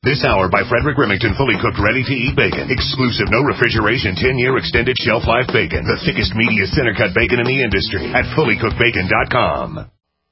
This hour by Frederick Remington, fully cooked, ready-to-eat bacon. Exclusive, no refrigeration, 10-year extended shelf life bacon. The thickest, meatiest, center-cut bacon in the industry at fullycookedbacon.com.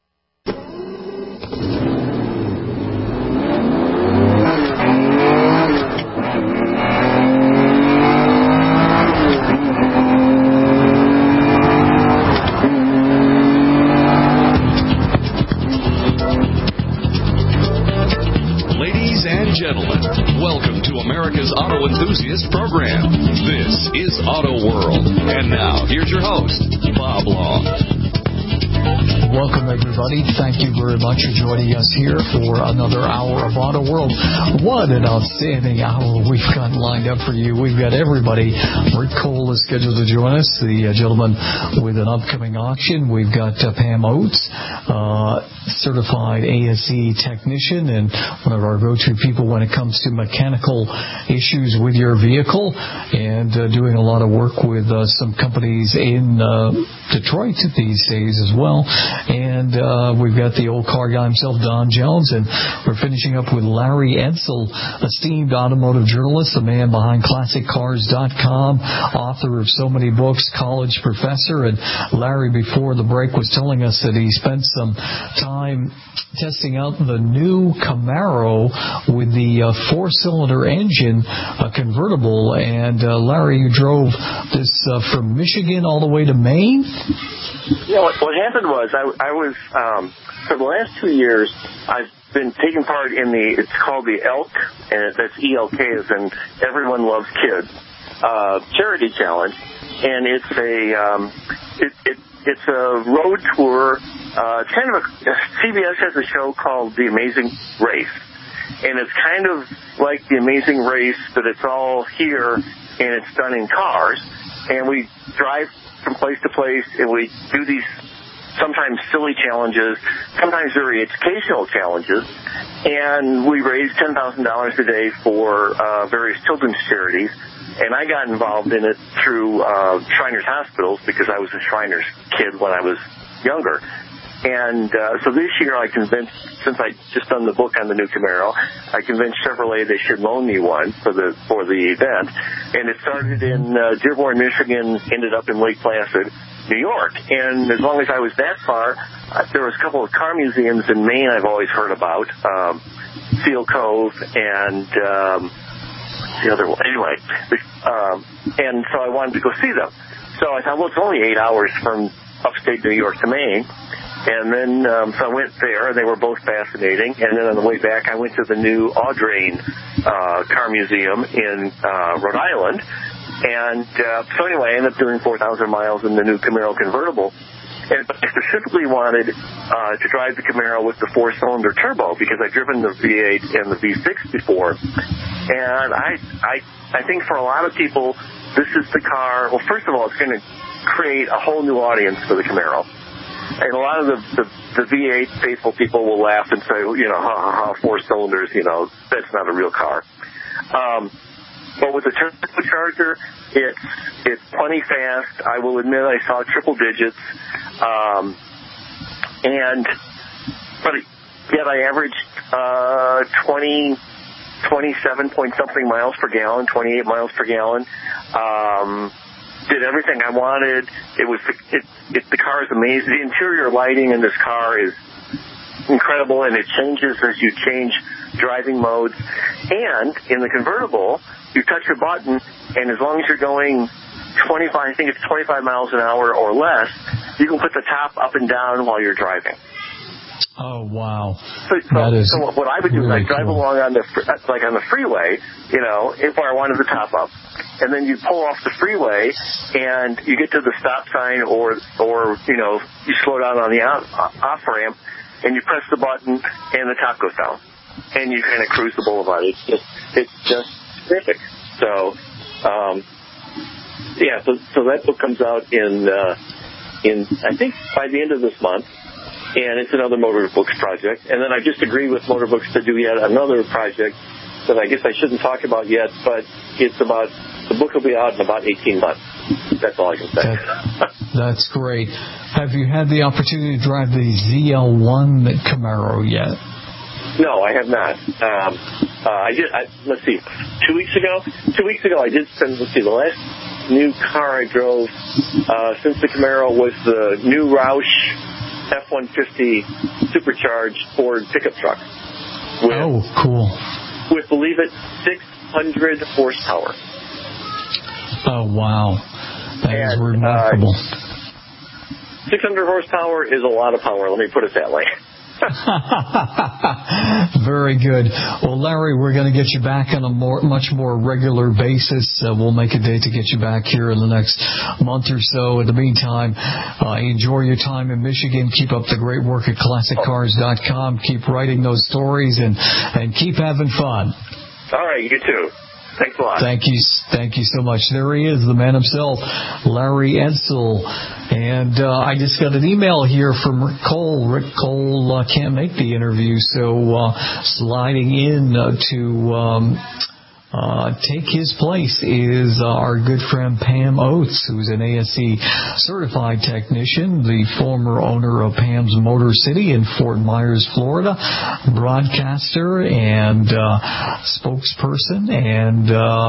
Gentlemen, welcome to America's Auto Enthusiast Program. This is Auto World. And now, here's your host, Bob Long. Welcome, everybody. Thank you very much for joining us here for another hour of Auto World. What an outstanding hour we've got lined up for you. We've got everybody. Rick Cole is scheduled to join us, the gentleman with an upcoming auction. We've got Pam Oates, certified ASE technician and one of our go-to people when it comes to mechanical issues with your vehicle, and doing a lot of work with some companies in Detroit these days as well. And we've got the old car guy himself, Don Jones, and we're finishing up with Larry Edsel, esteemed automotive journalist, the man behind ClassicCars.com, author of so many books, college professor. And Larry, before the break, was telling us that he spent some time testing out the new Camaro with the four-cylinder engine, convertible. And Larry, you drove this from Michigan all the way to Maine? Yeah, what happened was I was, for the last 2 years, I've been taking part in it's called the ELK, and that's ELK as in Everyone Loves Kids, charity challenge. And it's it's a road tour. It's kind of CBS has a show called The Amazing Race. And it's kind of like The Amazing Race, but it's all here, and it's done in cars. And we drive from place to place, and we do these sometimes silly challenges, sometimes very educational challenges, and we raise $10,000 a day for various children's charities. And I got involved in it through Shriners Hospitals because I was a Shriners kid when I was younger. And so this year I convinced, since I just done the book on the new Camaro, I convinced Chevrolet they should loan me one for the event. And it started in Dearborn, Michigan, ended up in Lake Placid, New York. And as long as I was that far, there was a couple of car museums in Maine I've always heard about, Seal Cove and the other one. Anyway, and so I wanted to go see them. So I thought, well, it's only 8 hours from upstate New York to Maine. And then, so I went there, and they were both fascinating. And then on the way back, I went to the new Audrain Car Museum in Rhode Island. And so anyway, I ended up doing 4,000 miles in the new Camaro convertible. But I specifically wanted to drive the Camaro with the four-cylinder turbo because I'd driven the V8 and the V6 before. And I think for a lot of people, this is the car. Well, first of all, it's going to create a whole new audience for the Camaro. And a lot of the V8 faithful people will laugh and say, you know, four cylinders, you know, that's not a real car. But with the turbocharger, it's plenty fast. I will admit I saw triple digits. But yet I averaged 27 point something miles per gallon, 28 miles per gallon. Did everything I wanted. The car is amazing. The interior lighting in this car is incredible, and it changes as you change driving modes. And in the convertible, you touch a button, and as long as you're going 25 miles an hour or less, you can put the top up and down while you're driving. Oh, wow. So what I would do is I'd drive along on the freeway, you know, if I wanted the top up. And then you pull off the freeway and you get to the stop sign or you know, you slow down on the off ramp and you press the button and the top goes down. And you kind of cruise the boulevard. It's just terrific. So, so that book comes out in I think by the end of this month. And it's another Motor Books project. And then I just agreed with Motor Books to do yet another project that I guess I shouldn't talk about yet, but the book will be out in about 18 months. That's all I can say. That's great. Have you had the opportunity to drive the ZL1 Camaro yet? No, I have not. let's see, 2 weeks ago? 2 weeks ago I did spend, the last new car I drove since the Camaro was the new Roush F-150 supercharged Ford pickup truck. Cool. With, believe it, 600 horsepower. Oh, wow. That is remarkable. 600 horsepower is a lot of power, let me put it that way. Very good. Well, Larry, we're going to get you back on a much more regular basis. We'll make a date to get you back here in the next month or so. In the meantime, enjoy your time in Michigan. Keep up the great work at ClassicCars.com. Keep writing those stories and keep having fun. All right, you too. Thanks a lot. Thank you so much. There he is, the man himself, Larry Edsall. And I just got an email here from Rick Cole. Rick Cole can't make the interview, so sliding in to take his place is our good friend Pam Oates, who's an ASE certified technician, the former owner of Pam's Motor City in Fort Myers, Florida, broadcaster and spokesperson, and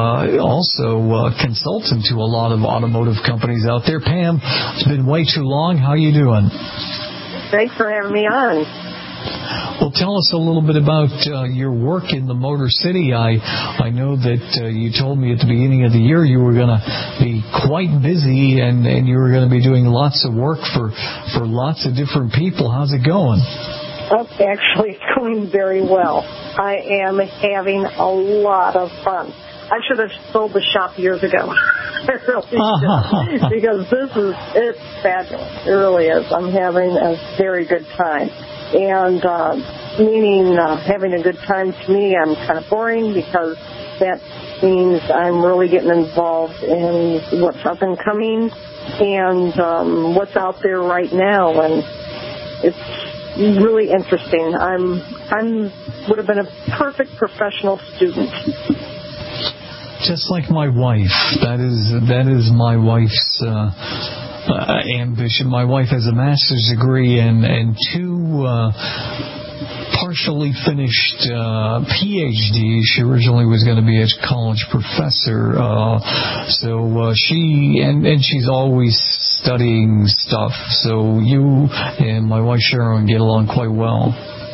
also consultant to a lot of automotive companies out there. Pam, it's been way too long. How you doing? Thanks for having me on. Well, tell us a little bit about your work in the Motor City. I know that you told me at the beginning of the year you were going to be quite busy and you were going to be doing lots of work for lots of different people. How's it going? Actually, it's going very well. I am having a lot of fun. I should have sold the shop years ago. I really should. Because it's fabulous. It really is. I'm having a very good time. And meaning having a good time to me, I'm kind of boring because that means I'm really getting involved in what's up and coming and what's out there right now. And it's really interesting. Would have been a perfect professional student. Just like my wife. That is my wife's ambition. My wife has a master's degree and two partially finished PhDs. She originally was going to be a college professor, so she's always studying stuff. So you and my wife Sharon get along quite well.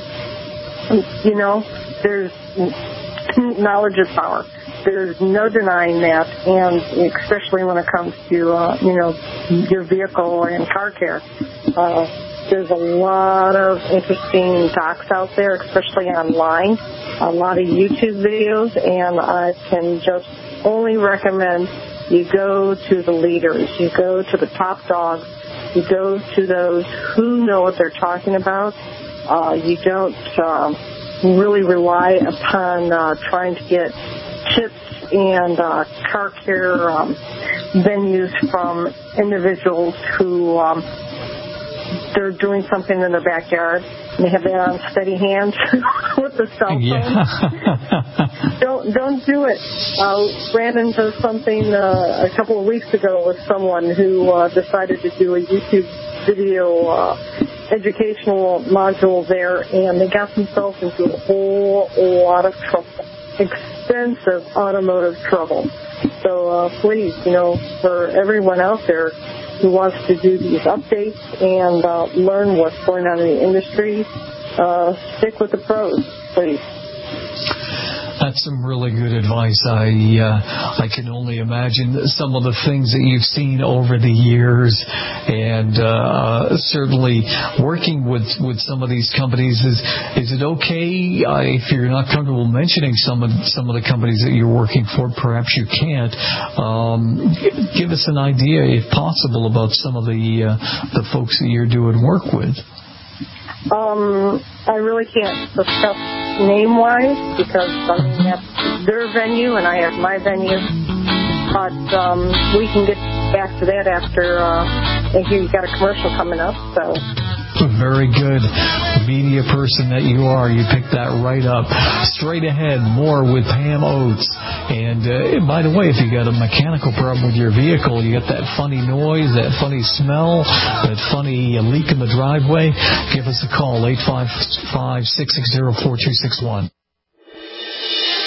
You know, there's knowledge is power. There's no denying that, and especially when it comes to, your vehicle and car care. There's a lot of interesting talks out there, especially online, a lot of YouTube videos, and I can just only recommend you go to the leaders, you go to the top dogs, you go to those who know what they're talking about. You don't really rely upon trying to get tips and car care venues from individuals who they're doing something in their backyard and they have that on steady hands with the cell phone. Yeah. Don't do it. Ran into something a couple of weeks ago with someone who decided to do a YouTube video educational module there, and they got themselves into a whole lot of trouble. Expensive automotive trouble. So please, for everyone out there who wants to do these updates and learn what's going on in the industry, stick with the pros, please. That's some really good advice. I can only imagine some of the things that you've seen over the years, and certainly working with some of these companies. Is it okay if you're not comfortable mentioning some of the companies that you're working for? Perhaps you can't. Give us an idea, if possible, about some of the folks that you're doing work with. I really can't discuss name-wise because I have their venue and I have my venue. But we can get back to that after I hear you got a commercial coming up. So. Very good. Media person that you are, you picked that right up. Straight ahead, more with Pam Oates. And by the way, if you got a mechanical problem with your vehicle, you got that funny noise, that funny smell, that funny leak in the driveway, give us a call, 855-660-4261.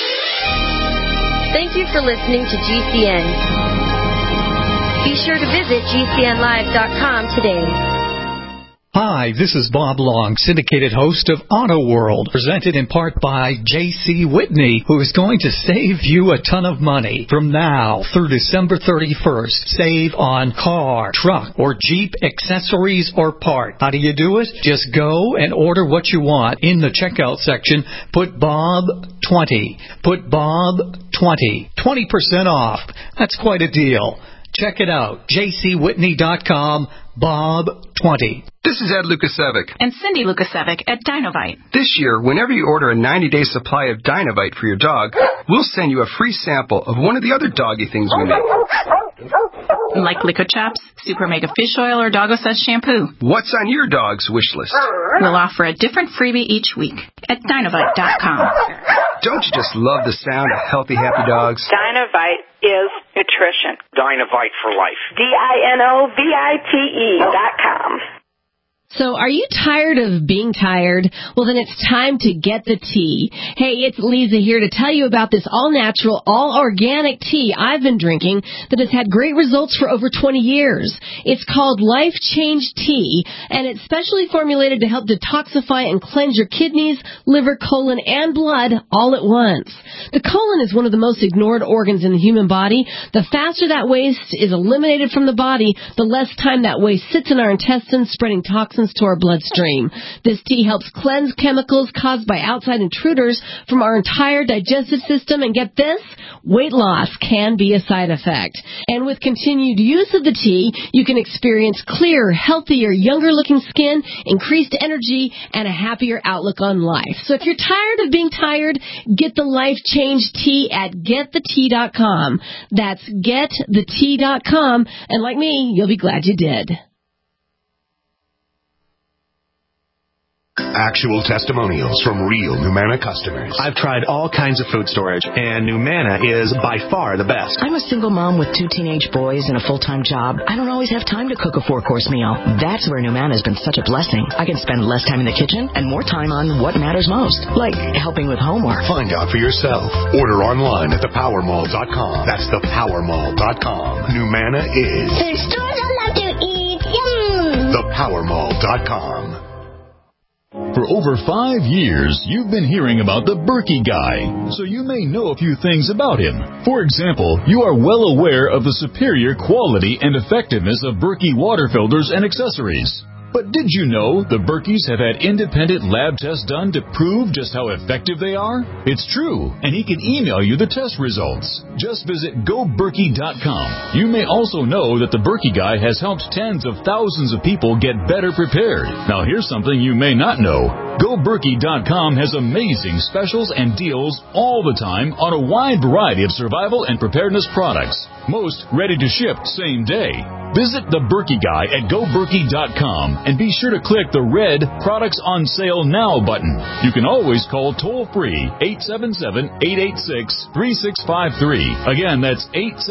Thank you for listening to GCN. Be sure to visit GCNlive.com today. Hi, this is Bob Long, syndicated host of Auto World, presented in part by J.C. Whitney, who is going to save you a ton of money. From now through December 31st, save on car, truck, or Jeep accessories or parts. How do you do it? Just go and order what you want. In the checkout section, put Bob 20. Put Bob 20. 20% off. That's quite a deal. Check it out. jcwhitney.com, Bob 20. This is Ed Lukasevic. And Cindy Lukasevic at Dinovite. This year, whenever you order a 90-day supply of Dinovite for your dog, we'll send you a free sample of one of the other doggy things we make. Like Liquid Chops, Super Mega Fish Oil, or Dog-O-Says Shampoo. What's on your dog's wish list? We'll offer a different freebie each week at Dinovite.com. Don't you just love the sound of healthy, happy dogs? Dinovite is nutrition. Dinovite for life. DINOVITE.com. So are you tired of being tired? Well, then it's time to get the tea. Hey, it's Lisa here to tell you about this all-natural, all-organic tea I've been drinking that has had great results for over 20 years. It's called Life Change Tea, and it's specially formulated to help detoxify and cleanse your kidneys, liver, colon, and blood all at once. The colon is one of the most ignored organs in the human body. The faster that waste is eliminated from the body, the less time that waste sits in our intestines, spreading toxins to our bloodstream. This tea helps cleanse chemicals caused by outside intruders from our entire digestive system, and get this, weight loss can be a side effect. And with continued use of the tea, you can experience clearer, healthier, younger-looking skin, increased energy, and a happier outlook on life. So if you're tired of being tired, get the Life Change Tea at getthetea.com. That's getthetea.com, and like me, you'll be glad you did. Actual testimonials from real Numana customers. I've tried all kinds of food storage, and Numana is by far the best. I'm a single mom with 2 teenage boys and a full-time job. I don't always have time to cook a 4-course meal. That's where Numana has been such a blessing. I can spend less time in the kitchen and more time on what matters most, like helping with homework. Find out for yourself. Order online at thepowermall.com. That's thepowermall.com. Numana is... There's stores I love to eat. Yum! Thepowermall.com. For over 5 years, you've been hearing about the Berkey Guy, so you may know a few things about him. For example, you are well aware of the superior quality and effectiveness of Berkey water filters and accessories. But did you know the Berkeys have had independent lab tests done to prove just how effective they are? It's true, and he can email you the test results. Just visit GoBerkey.com. You may also know that the Berkey Guy has helped tens of thousands of people get better prepared. Now here's something you may not know. GoBerkey.com has amazing specials and deals all the time on a wide variety of survival and preparedness products. Most ready to ship same day. Visit the Berkey Guy at GoBerkey.com and be sure to click the red Products on Sale Now button. You can always call toll-free 877-886-3653. Again, that's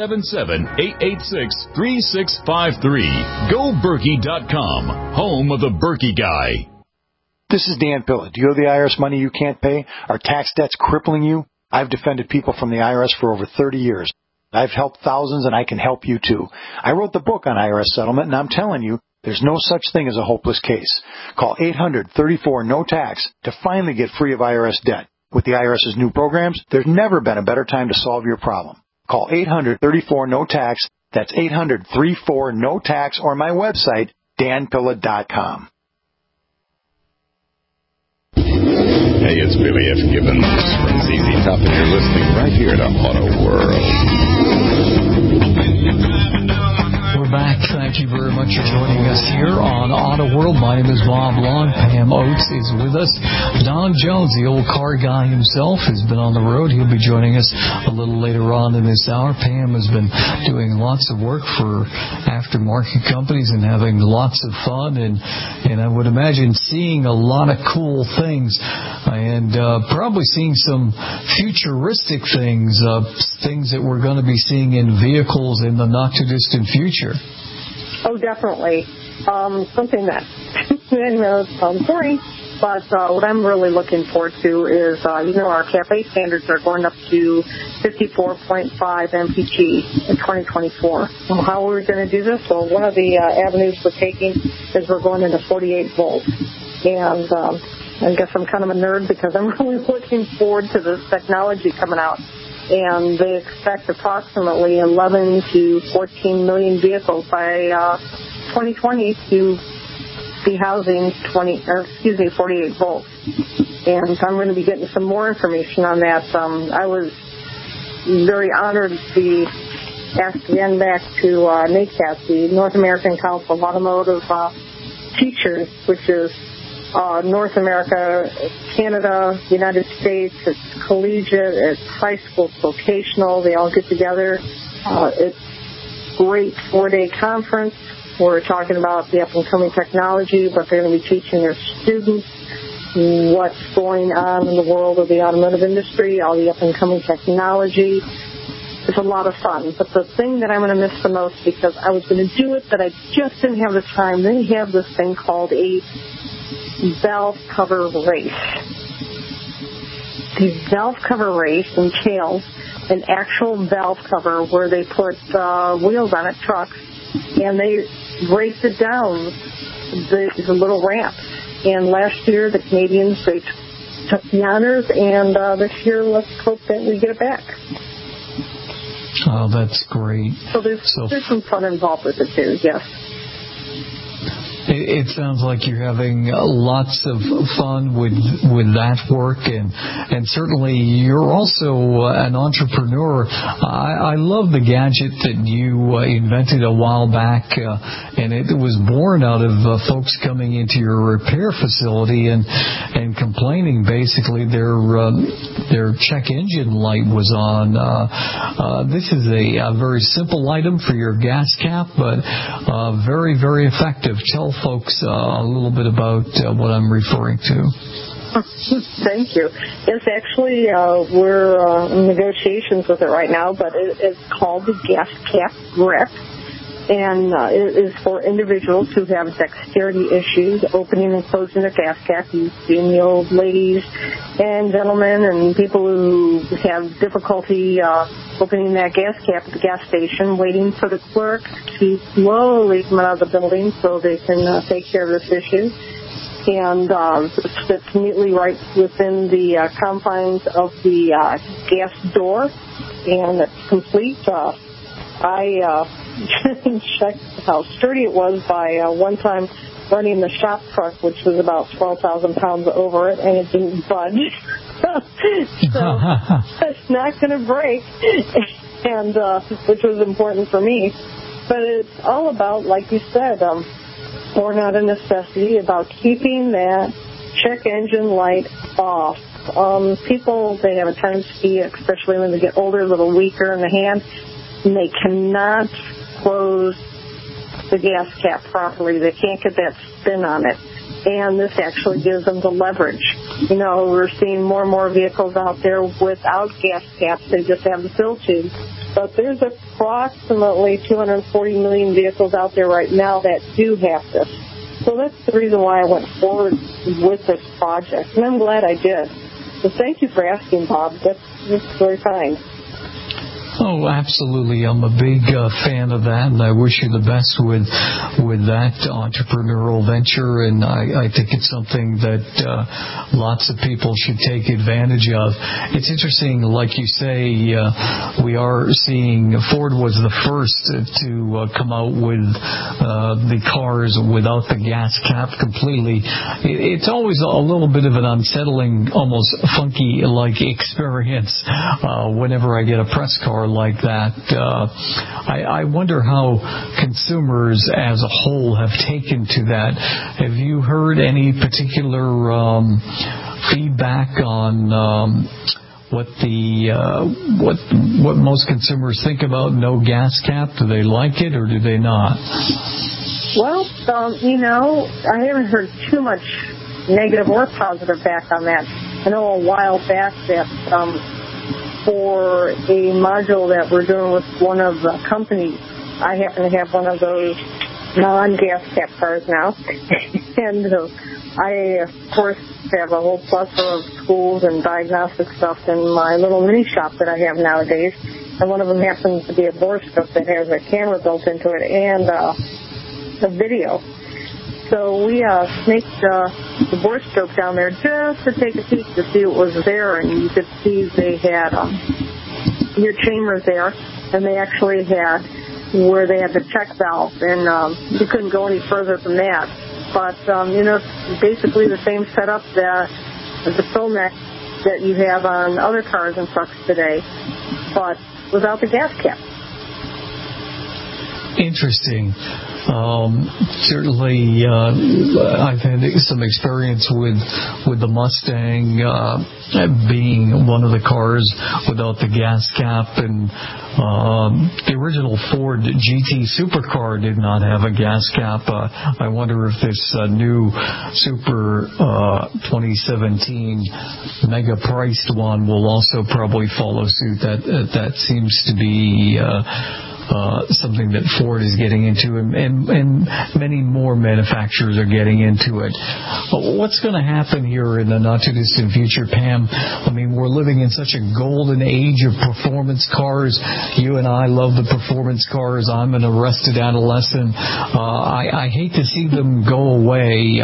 877-886-3653. GoBerkey.com, home of the Berkey Guy. This is Dan Pilla. Do you owe the IRS money you can't pay? Are tax debts crippling you? I've defended people from the IRS for over 30 years. I've helped thousands, and I can help you too. I wrote the book on IRS settlement, and I'm telling you, there's no such thing as a hopeless case. Call 800-34-NO-TAX to finally get free of IRS debt. With the IRS's new programs, there's never been a better time to solve your problem. Call 800-34-NO-TAX. That's 800-34-NO-TAX, or my website, danpilla.com. Hey, it's Billy F. Gibbons from ZZ Top, and you're listening right here to Auto World. We're back. Thank you very much for joining us here on Auto World. My name is Bob Long. Pam Oates is with us. Don Jones, the old car guy himself, has been on the road. He'll be joining us a little later on in this hour. Pam has been doing lots of work for aftermarket companies and having lots of fun, and I would imagine seeing a lot of cool things, and probably seeing some futuristic things, things that we're going to be seeing in vehicles in the not-too-distant future. Oh, definitely. Something that, sorry, But what I'm really looking forward to is, our CAFE standards are going up to 54.5 MPG in 2024. Well, how are we going to do this? Well, one of the avenues we're taking is we're going into 48 volts. And I guess I'm kind of a nerd because I'm really looking forward to this technology coming out. And they expect approximately 11 to 14 million vehicles by 2020 to be housing 48 volts. And I'm going to be getting some more information on that. I was very honored to be asked again back to NACAT, the North American Council of Automotive Teachers, which is North America, Canada, United States. It's collegiate, it's high school, it's vocational. They all get together. It's a great 4-day conference. We're talking about the up-and-coming technology, but they're going to be teaching their students what's going on in the world of the automotive industry, all the up-and-coming technology. It's a lot of fun. But the thing that I'm going to miss the most, because I was going to do it, but I just didn't have the time, they have this thing called a valve cover race. The valve cover race entails an actual valve cover where they put wheels on it, trucks, and they race it down the little ramps. And last year, the Canadians, they took the honors, and this year, let's hope that we get it back. Oh, that's great. So there's some fun involved with it, too, yes. It sounds like you're having lots of fun with that work, and certainly you're also an entrepreneur. I love the gadget that you invented a while back, and it was born out of folks coming into your repair facility and complaining. Basically, their check engine light was on. This is a very simple item for your gas cap, but very, very effective. Tell folks a little bit about what I'm referring to. Thank you. It's actually, we're in negotiations with it right now, but it's called the Gas Cap Grip, and it is for individuals who have dexterity issues, opening and closing their gas cap. You've seen the old ladies and gentlemen and people who have difficulty opening that gas cap at the gas station, waiting for the clerk to slowly come out of the building so they can take care of this issue. And it fits neatly right within the confines of the gas door, and it's complete. I checked how sturdy it was by one time running the shop truck, which was about 12,000 pounds over it, and it didn't budge. So it's not going to break, and which was important for me. But it's all about, like you said, born out of necessity, about keeping that check engine light off. People, they have a tendency, especially when they get older, a little weaker in the hand, and they cannot close the gas cap properly. They can't get that spin on it. And this actually gives them the leverage. You know, we're seeing more and more vehicles out there without gas caps. They just have the fill tube. But there's approximately 240 million vehicles out there right now that do have this. So that's the reason why I went forward with this project. And I'm glad I did. So thank you for asking, Bob. That's very kind. Oh, absolutely. I'm a big fan of that, and I wish you the best with that entrepreneurial venture, and I think it's something that lots of people should take advantage of. It's interesting, like you say, we are seeing Ford was the first to come out with the cars without the gas cap completely. It's always a little bit of an unsettling, almost funky-like experience whenever I get a press car like that. I wonder how consumers as a whole have taken to that. Have you heard any particular feedback on what most consumers think about no gas cap? Do they like it or do they not? Well, I haven't heard too much negative or positive back on that. I know a while back that for a module that we're doing with one of the companies, I happen to have one of those non-gas cap cars now, and I, of course, have a whole plethora of tools and diagnostic stuff in my little mini shop that I have nowadays. And one of them happens to be a borescope that has a camera built into it and a video. So we snaked the borescope down there just to take a peek to see what was there. And you could see they had your chambers there, and they actually had where they had the check valve. And you couldn't go any further than that. But, it's basically the same setup that the Filmex that you have on other cars and trucks today, but without the gas cap. Interesting. Certainly, I've had some experience with the Mustang being one of the cars without the gas cap, and the original Ford GT supercar did not have a gas cap. I wonder if this new Super 2017 mega priced one will also probably follow suit. That seems to be something that Ford is getting into, and many more manufacturers are getting into it. What's going to happen here in the not-too-distant future, Pam? I mean, we're living in such a golden age of performance cars. You and I love the performance cars. I'm an arrested adolescent. I hate to see them go away.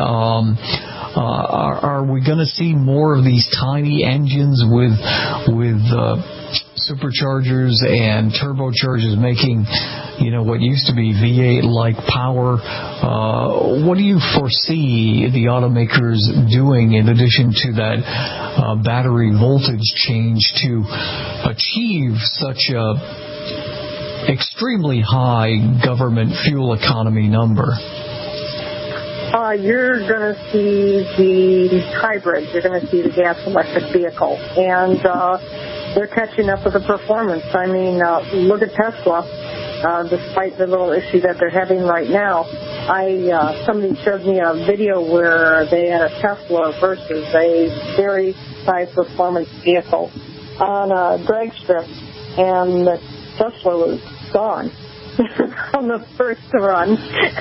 Are we going to see more of these tiny engines with superchargers and turbochargers making, what used to be V8-like power? What do you foresee the automakers doing in addition to that battery voltage change to achieve such a extremely high government fuel economy number? You're going to see the hybrids. You're going to see the gas-electric vehicle. And they're catching up with the performance. I mean, look at Tesla. Despite the little issue that they're having right now, somebody showed me a video where they had a Tesla versus a very high-performance vehicle on a drag strip, and the Tesla was gone on the first run.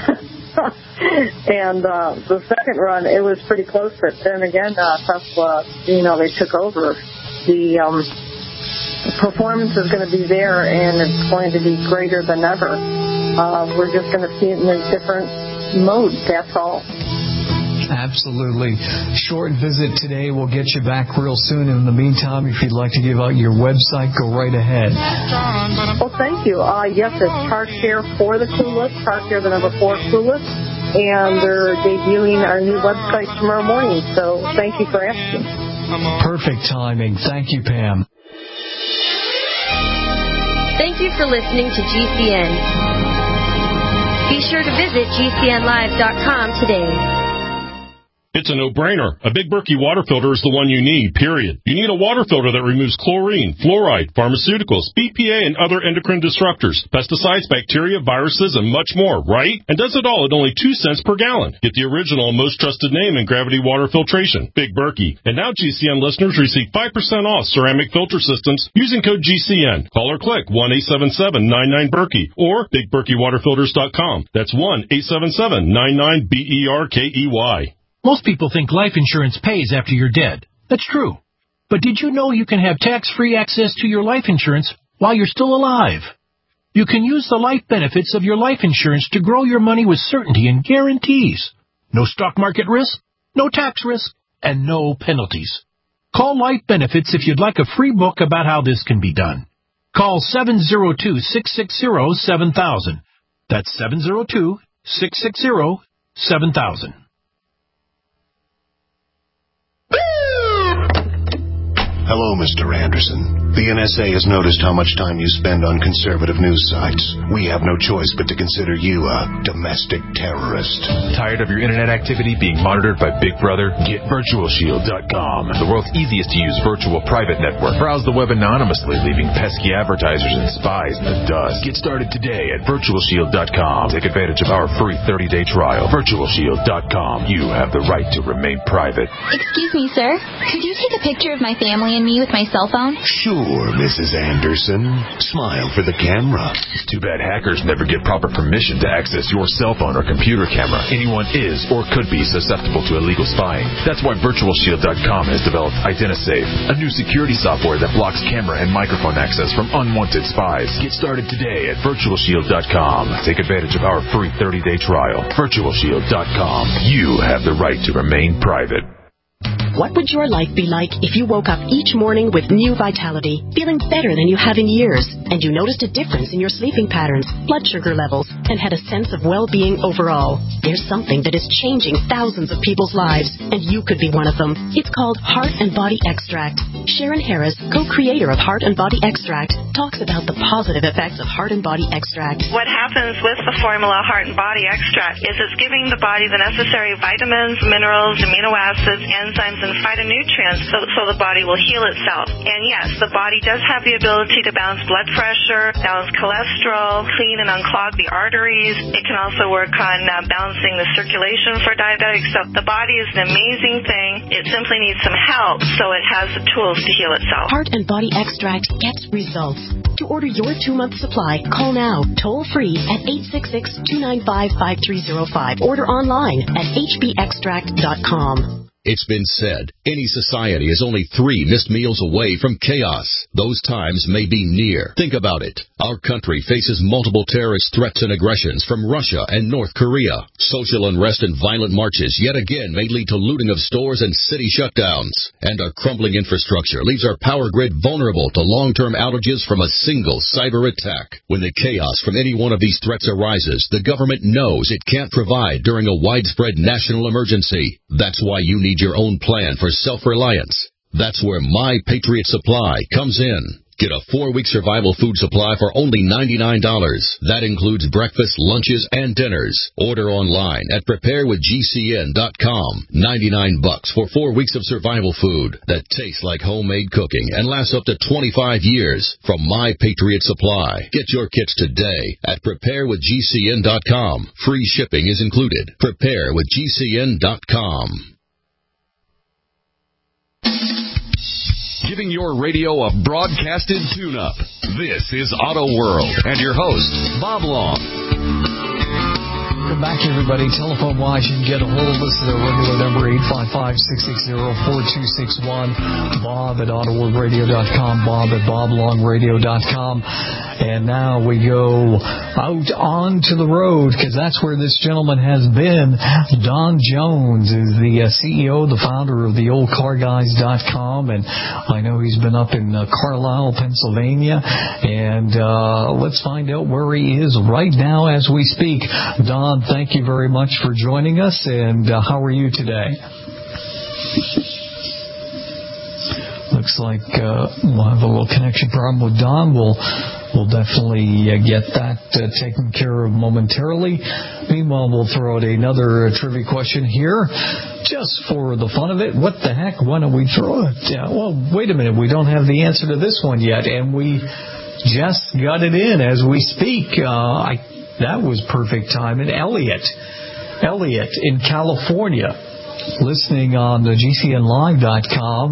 And the second run, it was pretty close, but then again, Tesla, they took over. The performance is going to be there, and it's going to be greater than ever. We're just going to see it in a different mode, that's all. Absolutely. Short visit today. We'll get you back real soon. In the meantime, if you'd like to give out your website, go right ahead. Well, thank you. Yes, it's Car Care for the Clueless, Car Care the number 4 Clueless, and they're debuting our new website tomorrow morning, so thank you for asking. Perfect timing. Thank you, Pam. Thank you for listening to GCN. Be sure to visit GCNlive.com today. It's a no-brainer. A Big Berkey water filter is the one you need, period. You need a water filter that removes chlorine, fluoride, pharmaceuticals, BPA, and other endocrine disruptors, pesticides, bacteria, viruses, and much more, right? And does it all at only 2 cents per gallon. Get the original and most trusted name in gravity water filtration, Big Berkey. And now GCN listeners receive 5% off ceramic filter systems using code GCN. Call or click 1-877-99-BERKEY or BigBerkeyWaterFilters.com. That's 1-877-99-BERKEY. Most people think life insurance pays after you're dead. That's true. But did you know you can have tax-free access to your life insurance while you're still alive? You can use the life benefits of your life insurance to grow your money with certainty and guarantees. No stock market risk, no tax risk, and no penalties. Call Life Benefits if you'd like a free book about how this can be done. Call 702-660-7000. That's 702-660-7000. Hello, Mr. Anderson. The NSA has noticed how much time you spend on conservative news sites. We have no choice but to consider you a domestic terrorist. Tired of your internet activity being monitored by Big Brother? Get VirtualShield.com, the world's easiest to use virtual private network. Browse the web anonymously, leaving pesky advertisers and spies in the dust. Get started today at VirtualShield.com. Take advantage of our free 30-day trial. VirtualShield.com. You have the right to remain private. Excuse me, sir. Could you take a picture of my family and me with my cell phone? Sure. Sure, Mrs. Anderson. Smile for the camera. Too bad hackers never get proper permission to access your cell phone or computer camera. Anyone is or could be susceptible to illegal spying. That's why VirtualShield.com has developed IdentiSafe, a new security software that blocks camera and microphone access from unwanted spies. Get started today at VirtualShield.com. Take advantage of our free 30-day trial. VirtualShield.com. You have the right to remain private. What would your life be like if you woke up each morning with new vitality, feeling better than you have in years, and you noticed a difference in your sleeping patterns, blood sugar levels, and had a sense of well-being overall? There's something that is changing thousands of people's lives, and you could be one of them. It's called Heart and Body Extract. Sharon Harris, co-creator of Heart and Body Extract, talks about the positive effects of Heart and Body Extract. What happens with the formula Heart and Body Extract is it's giving the body the necessary vitamins, minerals, amino acids, enzymes, and phytonutrients so the body will heal itself. And yes, the body does have the ability to balance blood pressure, balance cholesterol, clean and unclog the arteries. It can also work on balancing the circulation for diabetics. So the body is an amazing thing. It simply needs some help, so it has the tools to heal itself. Heart and Body Extract gets results. To order your 2-month supply, call now, toll-free at 866-295-5305. Order online at hbextract.com. It's been said, any society is only 3 missed meals away from chaos. Those times may be near. Think about it. Our country faces multiple terrorist threats and aggressions from Russia and North Korea. Social unrest and violent marches yet again may lead to looting of stores and city shutdowns. And our crumbling infrastructure leaves our power grid vulnerable to long-term outages from a single cyber attack. When the chaos from any one of these threats arises, the government knows it can't provide during a widespread national emergency. That's why you need your own plan for self-reliance. That's where My Patriot Supply comes in. Get a 4-week survival food supply for only $99. That includes breakfast, lunches, and dinners. Order online at preparewithgcn.com. $99 for 4 weeks of survival food that tastes like homemade cooking and lasts up to 25 years from My Patriot Supply. Get your kits today at preparewithgcn.com. Free shipping is included. Preparewithgcn.com. Giving your radio a broadcasted tune-up. This is Auto World and your host, Bob Long. Welcome back, everybody. Telephone-wise, you can get a hold of us at our regular number, 855-660-4261. Bob at AutoWorldRadio.com. Bob at BobLongRadio.com. And now we go out onto the road, because that's where this gentleman has been. Don Jones is the CEO, the founder of theoldcarguys.com, and I know he's been up in Carlisle, Pennsylvania, and let's find out where he is right now as we speak. Don, thank you very much for joining us, and how are you today? Looks like we'll have a little connection problem with Don. We'll definitely get that taken care of momentarily. Meanwhile, we'll throw out another trivia question here, just for the fun of it. What the heck? Why don't we throw it? Well, wait a minute. We don't have the answer to this one yet, and we just got it in as we speak. That was perfect timing. Elliot in California, listening on the GCNlive.com,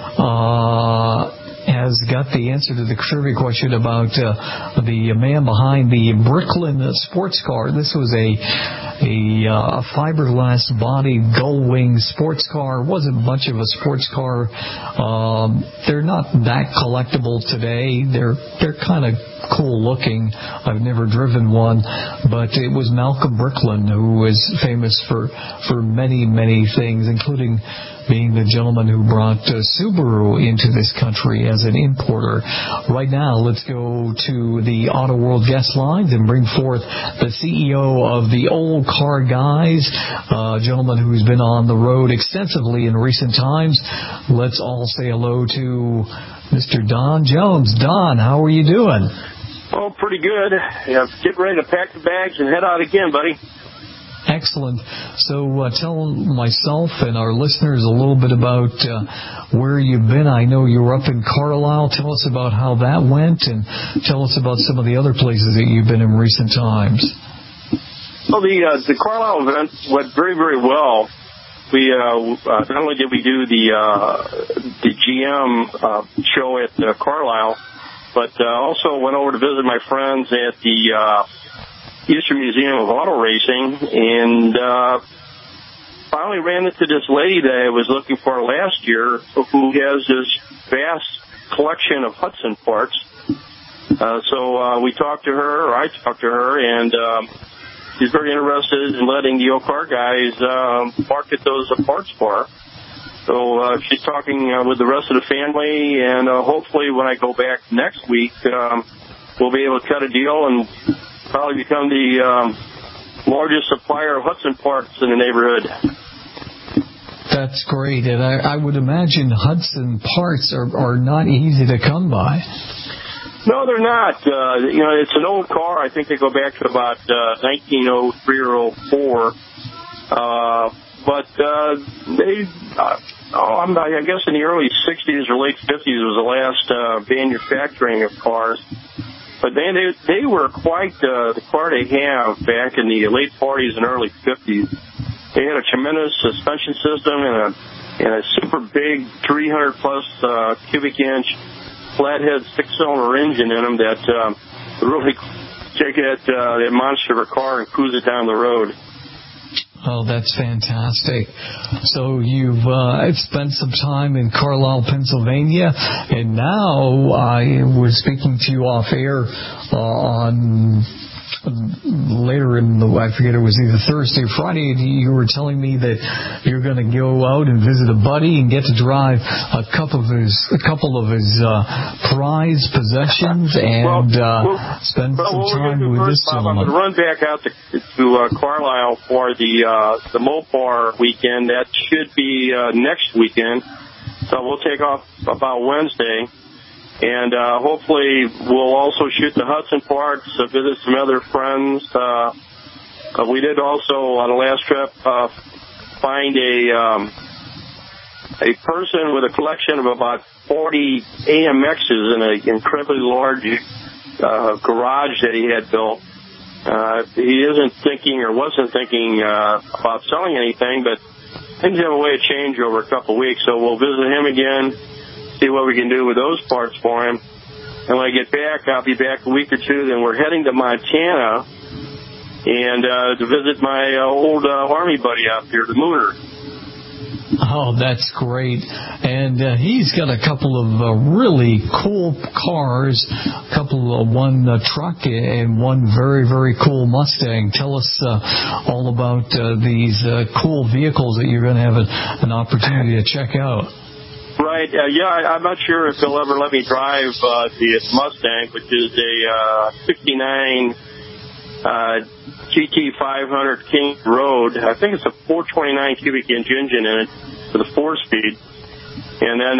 has got the answer to the trivia question about the man behind the Bricklin sports car. This was a fiberglass body gull-wing sports car. It wasn't much of a sports car. They're not that collectible today. They're kind of cool looking. I've never driven one, but it was Malcolm Bricklin who was famous for many, many things, including being the gentleman who brought Subaru into this country as an importer. Right now, let's go to the Auto World guest lines and bring forth the CEO of the Old Car Guys, a gentleman who's been on the road extensively in recent times. Let's all say hello to Mr. Don Jones. Don, how are you doing? Oh, pretty good. Yeah, getting ready to pack the bags and head out again, buddy. Excellent. So tell myself and our listeners a little bit about where you've been. I know you were up in Carlisle. Tell us about how that went, and tell us about some of the other places that you've been in recent times. Well, the Carlisle event went very, very well. not only did we do the GM show at Carlisle, but also went over to visit my friends at the Eastern Museum of Auto Racing, and finally ran into this lady that I was looking for last year, who has this vast collection of Hudson parts. So we talked to her, or I talked to her, and she's very interested in letting the Car guys market those parts for her. So she's talking with the rest of the family, and hopefully when I go back next week, we'll be able to cut a deal and probably become the largest supplier of Hudson parts in the neighborhood. That's great, and I would imagine Hudson parts are not easy to come by. No, they're not. It's an old car. I think they go back to about 1903 or 04. But I guess in the early 60s or late 50s was the last manufacturing of cars. But they were quite the car they have back in the late 40s and early 50s. They had a tremendous suspension system and a super big 300+ cubic inch flathead 6-cylinder engine in them that really take that monster of a car and cruise it down the road. Oh, that's fantastic. So you've spent some time in Carlisle, Pennsylvania, and now I was speaking to you off air on later in I forget, it was either Thursday or Friday, you were telling me that you're going to go out and visit a buddy and get to drive a couple of his prized possessions and spend some time with this gentleman. I'm going to run back out to Carlisle for the Mopar weekend. That should be next weekend. So we'll take off about Wednesday. And hopefully we'll also shoot the Hudson parts, visit some other friends. We did also, on the last trip, find a person with a collection of about 40 AMXs in an incredibly large garage that he had built. He wasn't thinking about selling anything, but things have a way of change over a couple of weeks, so we'll visit him again, see what we can do with those parts for him. And when I get back, I'll be back a week or two. Then we're heading to Montana and to visit my old Army buddy out there, the Mooner. Oh, that's great. And he's got a couple of really cool cars, one truck and one very, very cool Mustang. Tell us all about these cool vehicles that you're going to have an opportunity to check out. Right. I'm not sure if they'll ever let me drive the Mustang, which is a 69 GT500 King Road. I think it's a 429 cubic inch engine in it with a 4-speed. And then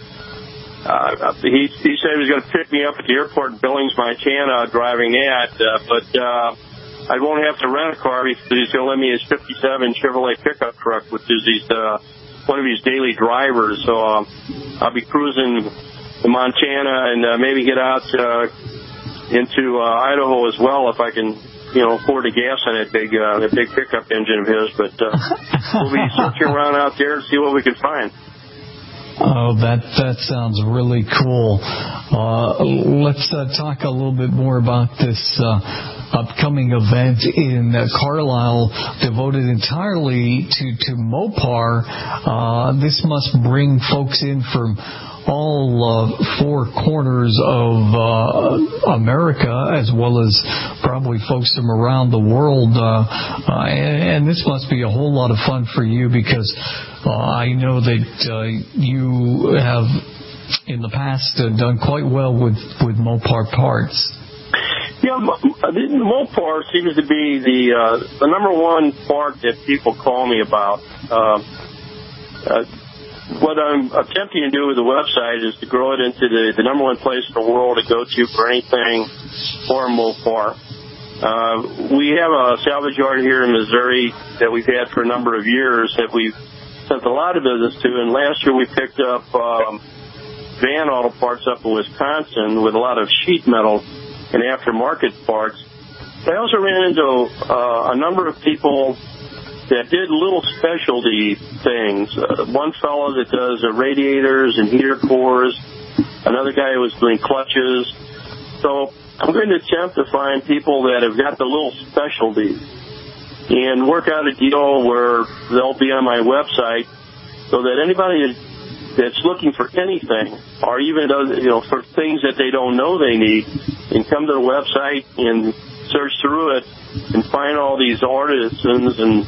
he said he was going to pick me up at the airport in Billings, Montana, driving that. But I won't have to rent a car because he's going to let me his 57 Chevrolet pickup truck, which is one of his daily drivers. So I'll be cruising to Montana and maybe get out into Idaho as well if I can, pour the gas on that big pickup engine of his. But we'll be searching around out there and see what we can find. Oh, that sounds really cool. Let's talk a little bit more about this upcoming event in Carlisle devoted entirely to Mopar. This must bring folks in from all four corners of America, as well as probably folks from around the world. And this must be a whole lot of fun for you because I know that you have in the past done quite well with Mopar parts. Yeah, Mopar seems to be the number one part that people call me about. What I'm attempting to do with the website is to grow it into the number one place in the world to go to for anything for Mopar. We have a salvage yard here in Missouri that we've had for a number of years that we've sent a lot of business to, and last year we picked up van auto parts up in Wisconsin with a lot of sheet metal and aftermarket parts. I also ran into a number of people that did little specialty things. One fellow that does radiators and heater cores. Another guy was doing clutches. So I'm going to attempt to find people that have got the little specialties and work out a deal where they'll be on my website so that anybody that's looking for anything, or even for things that they don't know they need, can come to the website and search through it and find all these artisans and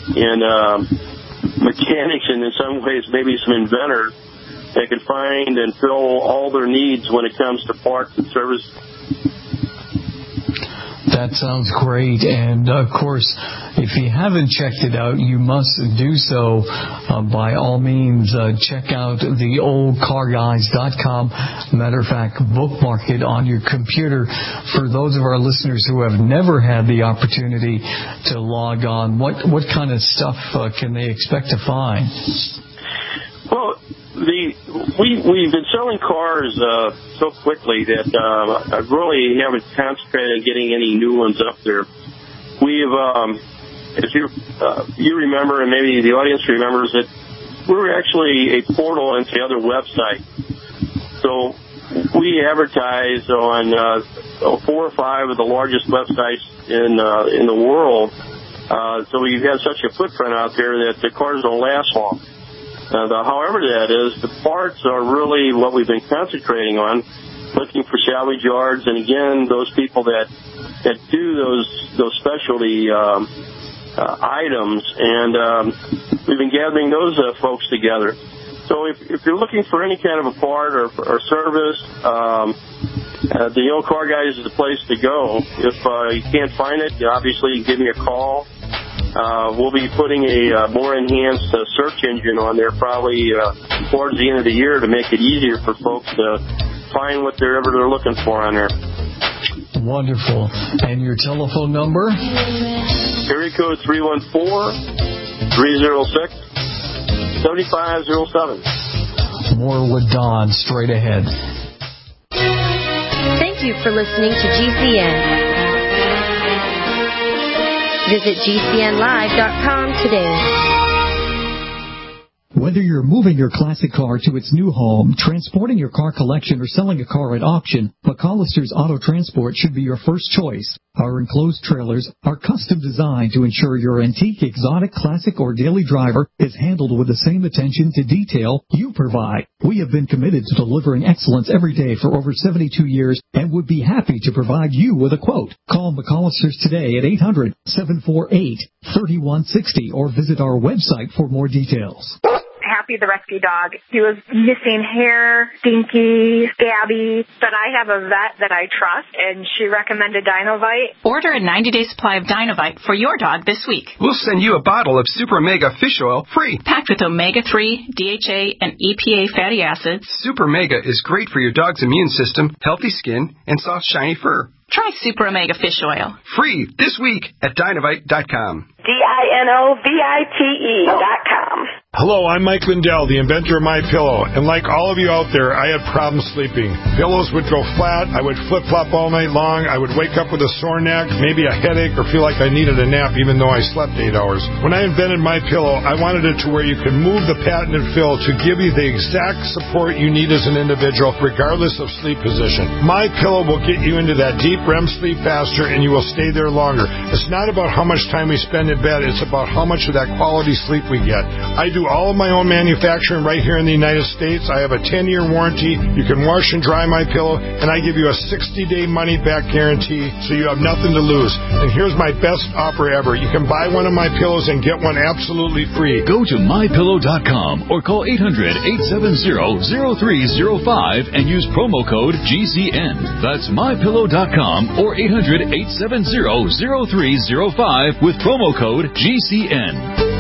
mechanics, and in some ways maybe some inventors that can find and fill all their needs when it comes to parts and service. That sounds great. And, of course, if you haven't checked it out, you must do so. By all means, check out the oldcarguys.com. Matter of fact, bookmark it on your computer. For those of our listeners who have never had the opportunity to log on, what kind of stuff can they expect to find? Well, we've been selling cars so quickly that I really haven't concentrated on getting any new ones up there. We've, if you remember, and maybe the audience remembers, that we're actually a portal into other websites. So we advertise on 4 or 5 of the largest websites in the world. So we have such a footprint out there that the cars don't last long. However that is, the parts are really what we've been concentrating on, looking for salvage yards, and again, those people that do those specialty items, and we've been gathering those folks together. So if you're looking for any kind of a part or service, the Old Car Guys is the place to go. If you can't find it, obviously you give me a call. We'll be putting a more enhanced search engine on there probably towards the end of the year to make it easier for folks to find whatever they're looking for on there. Wonderful. And your telephone number? Area code 314-306-7507. More with Don straight ahead. Thank you for listening to GCN. Visit GCNlive.com today. Whether you're moving your classic car to its new home, transporting your car collection, or selling a car at auction, McCollister's Auto Transport should be your first choice. Our enclosed trailers are custom designed to ensure your antique, exotic, classic, or daily driver is handled with the same attention to detail you provide. We have been committed to delivering excellence every day for over 72 years and would be happy to provide you with a quote. Call McCollister's today at 800-748-3160 or visit our website for more details. Happy the rescue dog. He was missing hair, stinky, scabby, but I have a vet that I trust, and she recommended Dinovite. Order a 90-day supply of Dinovite for your dog this week. We'll send you a bottle of Super Mega Fish Oil free. Packed with omega-3, DHA, and EPA fatty acids. Super Mega is great for your dog's immune system, healthy skin, and soft, shiny fur. Try Super Omega Fish Oil. Free this week at Dinovite.com. DINOVITE.com. Hello, I'm Mike Lindell, the inventor of MyPillow, and like all of you out there, I had problems sleeping. Pillows would go flat, I would flip-flop all night long, I would wake up with a sore neck, maybe a headache, or feel like I needed a nap even though I slept 8 hours. When I invented MyPillow, I wanted it to where you could move the patented fill to give you the exact support you need as an individual, regardless of sleep position. MyPillow will get you into that deep REM sleep faster, and you will stay there longer. It's not about how much time we spend in bed, it's about how much of that quality sleep we get. I do all of my own manufacturing right here in the United States. I have a 10-year warranty. You can wash and dry MyPillow, and I give you a 60-day money-back guarantee, so you have nothing to lose. And here's my best offer ever. You can buy one of my pillows and get one absolutely free. Go to MyPillow.com or call 800-870-0305 and use promo code GCN. That's MyPillow.com or 800-870-0305 with promo code GCN.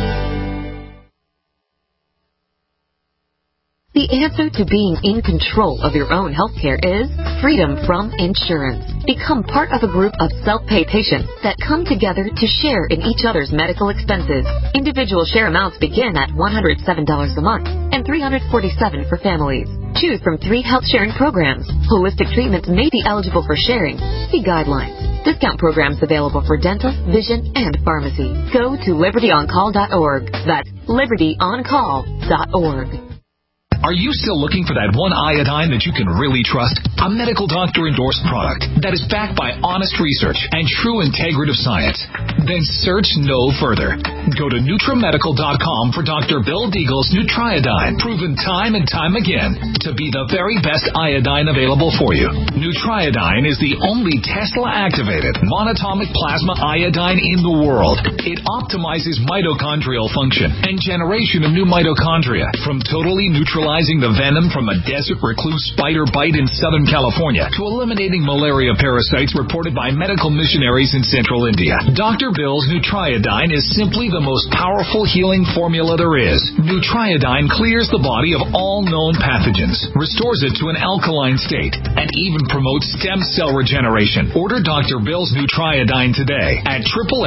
The answer to being in control of your own healthcare is freedom from insurance. Become part of a group of self-pay patients that come together to share in each other's medical expenses. Individual share amounts begin at $107 a month and $347 for families. Choose from 3 health sharing programs. Holistic treatments may be eligible for sharing. See guidelines. Discount programs available for dental, vision, and pharmacy. Go to libertyoncall.org. That's libertyoncall.org. Are you still looking for that one iodine that you can really trust? A medical doctor-endorsed product that is backed by honest research and true integrative science? Then search no further. Go to NutriMedical.com for Dr. Bill Deagle's Nutriodine, proven time and time again to be the very best iodine available for you. Nutriodine is the only Tesla-activated monatomic plasma iodine in the world. It optimizes mitochondrial function and generation of new mitochondria from totally neutralizing the venom from a desert recluse spider bite in Southern California to eliminating malaria parasites reported by medical missionaries in Central India. Dr. Bill's Nutriodine is simply the most powerful healing formula there is. Nutriodine clears the body of all known pathogens, restores it to an alkaline state, and even promotes stem cell regeneration. Order Dr. Bill's Nutriodine today at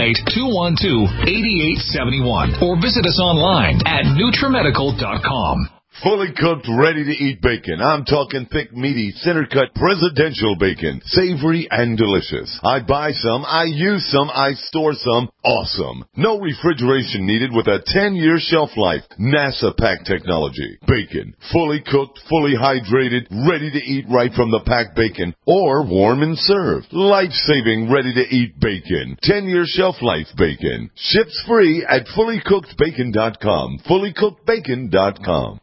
888-212-8871 or visit us online at NutriMedical.com. Fully cooked, ready-to-eat bacon. I'm talking thick, meaty, center-cut presidential bacon. Savory and delicious. I buy some, I use some, I store some. Awesome. No refrigeration needed with a 10-year shelf life. NASA pack technology. Bacon. Fully cooked, fully hydrated, ready to eat right from the packed bacon or warm and served. Life-saving, ready-to-eat bacon. 10-year shelf life bacon. Ships free at fullycookedbacon.com. Fullycookedbacon.com.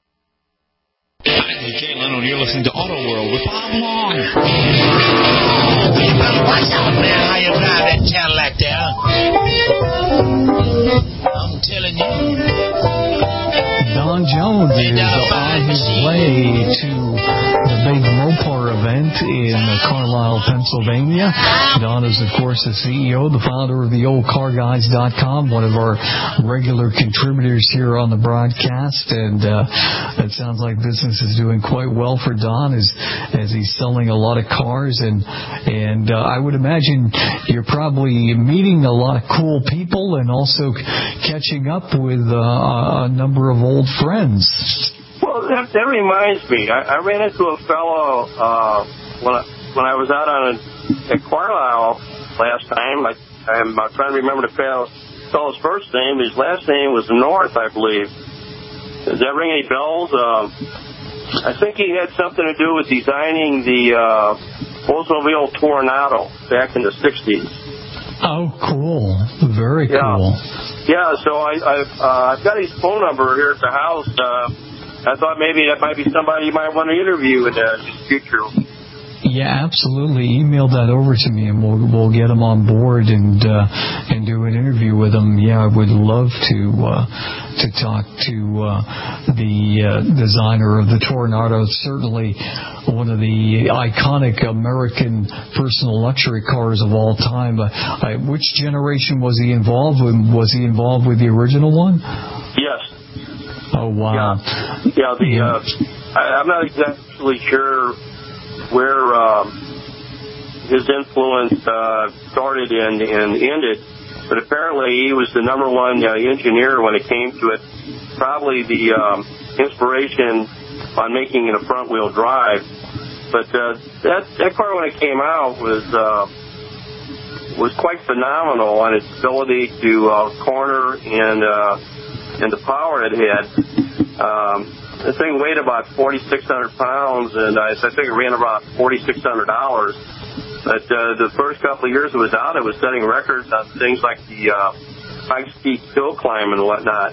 Hi, Jay Leno, and you're listening to Auto World with Bob Long. What's up, man? How you drive that Cadillac there? I'm telling you. Don Jones is on his way to the big Mopar event in Carlisle, Pennsylvania. Don is, of course, the CEO, the founder of the oldcarguys.com, one of our regular contributors here on the broadcast, and it sounds like business is doing quite well for Don as he's selling a lot of cars, and I would imagine you're probably meeting a lot of cool people and also catching up with a number of old friends. Well, that reminds me. I ran into a fellow when I was out at Carlisle last time. I'm trying to remember the fellow's first name. His last name was North, I believe. Does that ring any bells? I think he had something to do with designing the Oldsmobile Tornado back in the 60s. Oh, cool. Very cool. Yeah, so I've got his phone number here at the house. I thought maybe that might be somebody you might want to interview in the future. Yeah, absolutely. Email that over to me, and we'll get him on board and do an interview with him. Yeah, I would love to talk to the designer of the Tornado. Certainly one of the iconic American personal luxury cars of all time. Which generation was he involved with? Was he involved with the original one? Yes. Oh, wow. Yeah. I'm not exactly sure where his influence started and ended, but apparently he was the number one engineer when it came to it. Probably the inspiration on making it a front-wheel drive. But that car, when it came out, was quite phenomenal on its ability to corner and the power it had. The thing weighed about 4,600 pounds, and I think it ran about $4,600. But the first couple of years it was out, it was setting records on things like the high-speed hill climb and whatnot.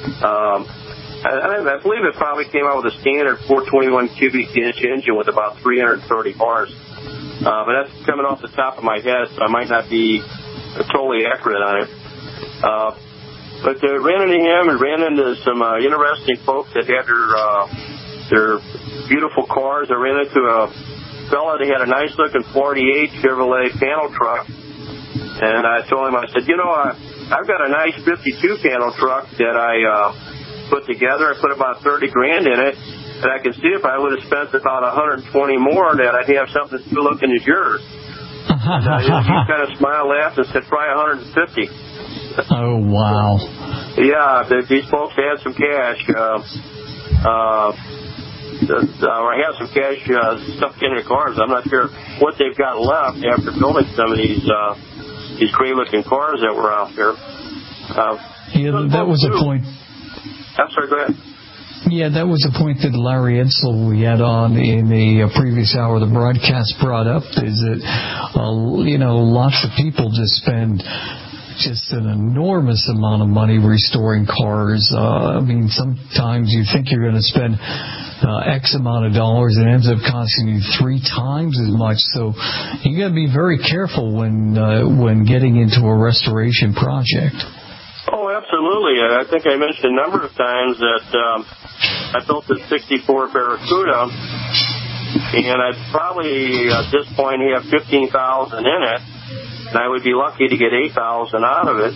I believe it probably came out with a standard 421 cubic inch engine with about 330 bars. But that's coming off the top of my head, so I might not be totally accurate on it. But ran into him and ran into some interesting folks that had their beautiful cars. I ran into a fella that had a nice-looking 48 Chevrolet panel truck. And I told him, I said, I've got a nice 52 panel truck that I put together. I put about $30,000 in it. And I can see if I would have spent about 120 more that I'd have something still looking as yours. He kind of smiled, laughed, and said, try 150. Oh, wow. Yeah, these folks had some cash. or I have some cash stuffed in their cars. I'm not sure what they've got left after building some of these great-looking cars that were out there. That was a point. I'm sorry, go ahead. Yeah, that was a point that Larry Edsel we had on in the previous hour of the broadcast brought up, is that, lots of people just spend just an enormous amount of money restoring cars. Sometimes you think you're going to spend X amount of dollars, and it ends up costing you 3 times as much. So you got to be very careful when getting into a restoration project. Oh, absolutely. I think I mentioned a number of times that I built a 64 Barracuda, and I'd probably at this point have $15,000 in it, and I would be lucky to get $8,000 out of it.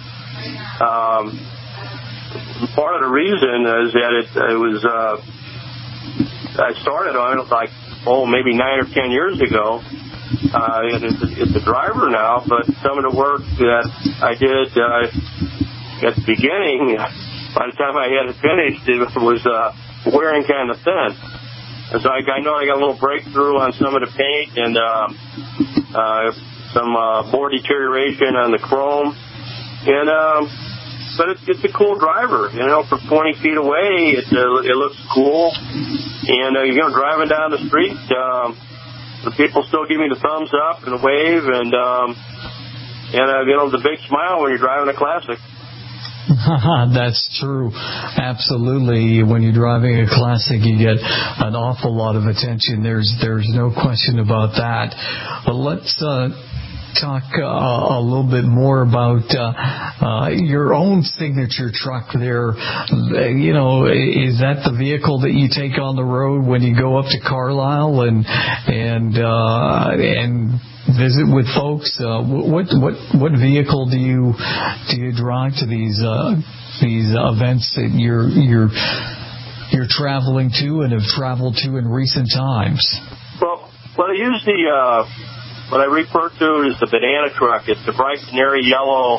Part of the reason is that it was I started on it maybe 9 or 10 years ago. It's a driver now, but some of the work that I did at the beginning, by the time I had it finished, it was wearing kind of thin. And so I know I got a little breakthrough on some of the paint and some more deterioration on the chrome. But it's a cool driver. From 20 feet away, it looks cool. And driving down the street, the people still give me the thumbs up and a wave, and the big smile when you're driving a classic. That's true. Absolutely. When you're driving a classic, you get an awful lot of attention. There's no question about that. But let's talk a little bit more about your own signature truck there. Is that the vehicle that you take on the road when you go up to Carlisle and visit with folks? What vehicle do you drive to these events that you're traveling to and have traveled to in recent times? Well, I use what I refer to as the banana truck. It's the bright canary yellow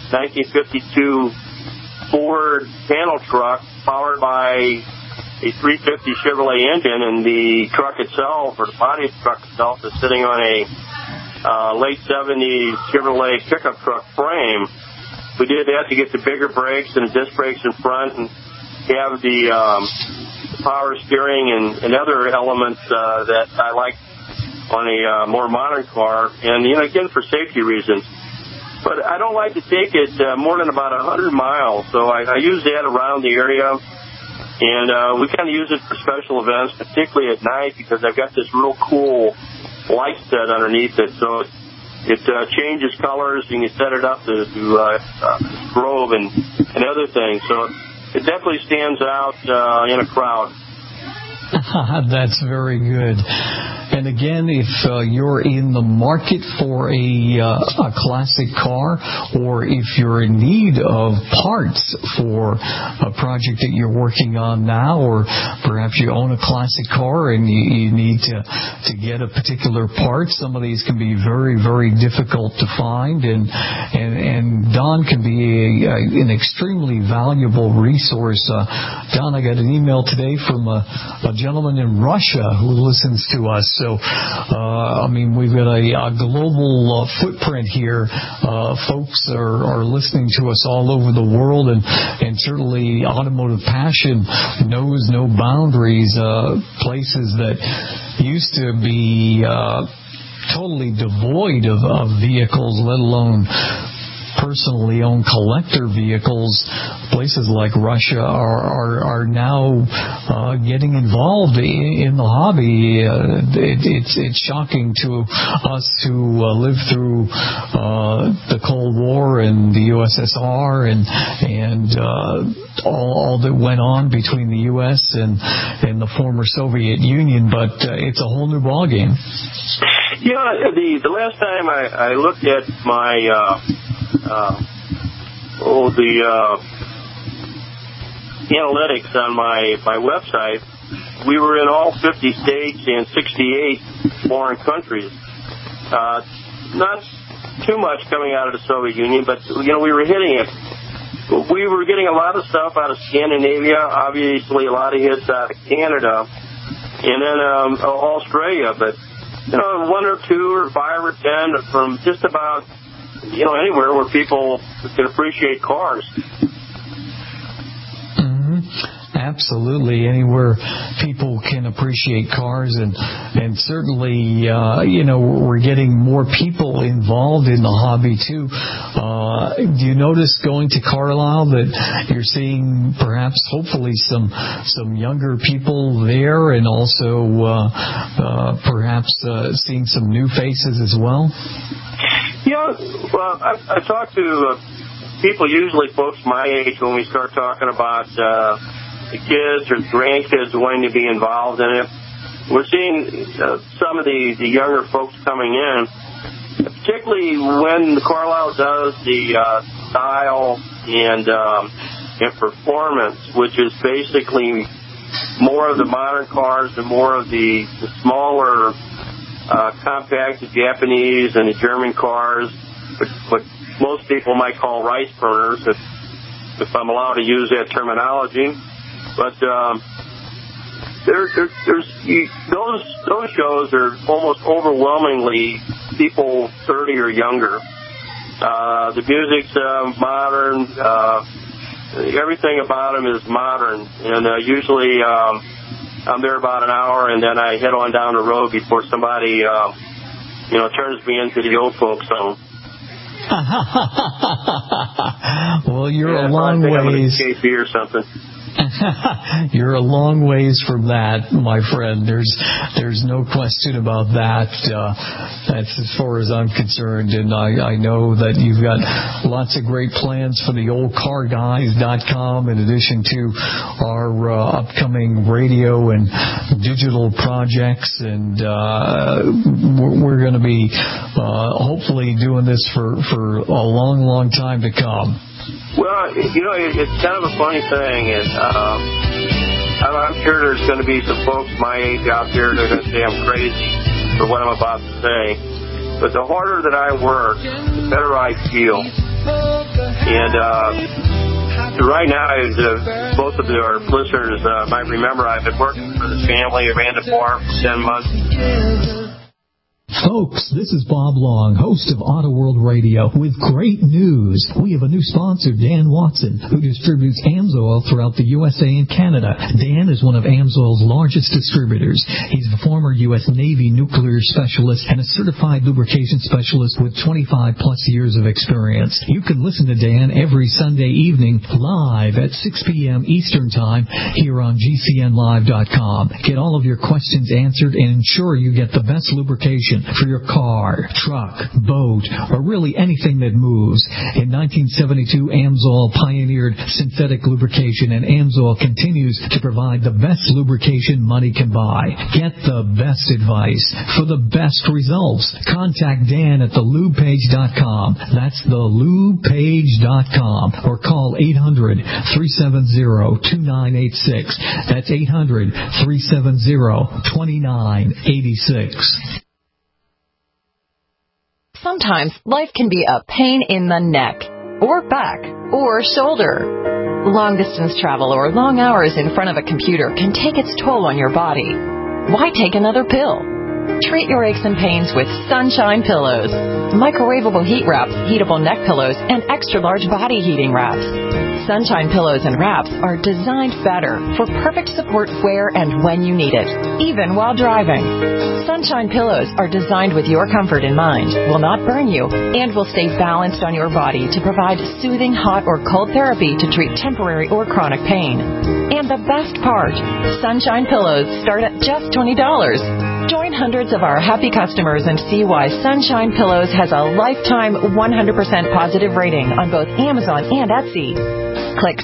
1952 Ford panel truck powered by a 350 Chevrolet engine, and the truck itself, or the body of the truck itself, is sitting on a late 70s Chevrolet pickup truck frame. We did that to get the bigger brakes and the disc brakes in front, and have the power steering and other elements that I like on a more modern car, and again for safety reasons. But I don't like to take it more than about 100 miles, so I use that around the area, and we kind of use it for special events, particularly at night, because I've got this real cool light set underneath it, so it changes colors. You can set it up to strobe and other things, so it definitely stands out in a crowd. That's very good. And again, if you're in the market for a classic car, or if you're in need of parts for a project that you're working on now, or perhaps you own a classic car and you need to get a particular part, some of these can be very, very difficult to find, and Don can be an extremely valuable resource. Don, I got an email today from a gentleman in Russia who listens to us. So, we've got a global footprint here. Folks are listening to us all over the world, and certainly Automotive Passion knows no boundaries. Places that used to be totally devoid of vehicles, let alone personally owned collector vehicles, places like Russia are now getting involved in the hobby. It's shocking to us who lived through the Cold War and the USSR and all that went on between the U.S. and the former Soviet Union, but it's a whole new ballgame. Yeah, the last time I looked at my analytics on my website, we were in all 50 states and 68 foreign countries. Not too much coming out of the Soviet Union, but we were hitting it. We were getting a lot of stuff out of Scandinavia, obviously a lot of hits out of Canada, and then Australia. But, you know, 1 or 2 or 5 or 10 from just about, you know, anywhere where people can appreciate cars. Absolutely, anywhere people can appreciate cars, and certainly, you know, we're getting more people involved in the hobby too. Do you notice going to Carlisle that you're seeing perhaps, hopefully, some younger people there, and also perhaps seeing some new faces as well? Yeah, well, I talk to people, usually folks my age, when we start talking about the kids or grandkids wanting to be involved in it. We're seeing some of the younger folks coming in, particularly when Carlisle does the style and performance, which is basically more of the modern cars and more of the smaller compact Japanese and the German cars, what most people might call rice burners, if I'm allowed to use that terminology. But there's those shows are almost overwhelmingly people 30 or younger. The music's modern. Everything about them is modern, and usually I'm there about an hour, and then I head on down the road before somebody turns me into the old folks home. Well, you're a long ways. KP or something. You're a long ways from that, my friend. There's no question about that. That's as far as I'm concerned, and I know that you've got lots of great plans for the oldcarguys.com, in addition to our upcoming radio and digital projects, and we're going to be hopefully doing this for a long, long time to come. Well, it's kind of a funny thing, and I'm sure there's going to be some folks my age out there that are going to say I'm crazy for what I'm about to say. But the harder that I work, the better I feel. And right now, as both of our listeners might remember, I've been working for the family. I ran the farm for 10 months. Folks, this is Bob Long, host of Auto World Radio, with great news. We have a new sponsor, Dan Watson, who distributes AMSOIL throughout the USA and Canada. Dan is one of AMSOIL's largest distributors. He's a former U.S. Navy nuclear specialist and a certified lubrication specialist with 25-plus years of experience. You can listen to Dan every Sunday evening live at 6 p.m. Eastern Time here on GCNlive.com. Get all of your questions answered and ensure you get the best lubrication for your car, truck, boat, or really anything that moves. In 1972, AMSOIL pioneered synthetic lubrication, and AMSOIL continues to provide the best lubrication money can buy. Get the best advice for the best results. Contact Dan at thelubepage.com. That's thelubepage.com, or call 800-370-2986. That's 800-370-2986. Sometimes life can be a pain in the neck, or back, or shoulder. Long-distance travel or long hours in front of a computer can take its toll on your body. Why take another pill? Treat your aches and pains with Sunshine Pillows. Microwavable heat wraps, heatable neck pillows, and extra-large body heating wraps. Sunshine Pillows and wraps are designed better for perfect support where and when you need it, even while driving. Sunshine Pillows are designed with your comfort in mind, will not burn you, and will stay balanced on your body to provide soothing hot or cold therapy to treat temporary or chronic pain. And the best part, Sunshine Pillows start at just $20. Join hundreds of our happy customers and see why Sunshine Pillows has a lifetime 100% positive rating on both Amazon and Etsy. Click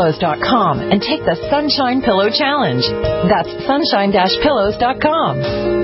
sunshine-pillows.com and take the Sunshine Pillow Challenge. That's sunshine-pillows.com.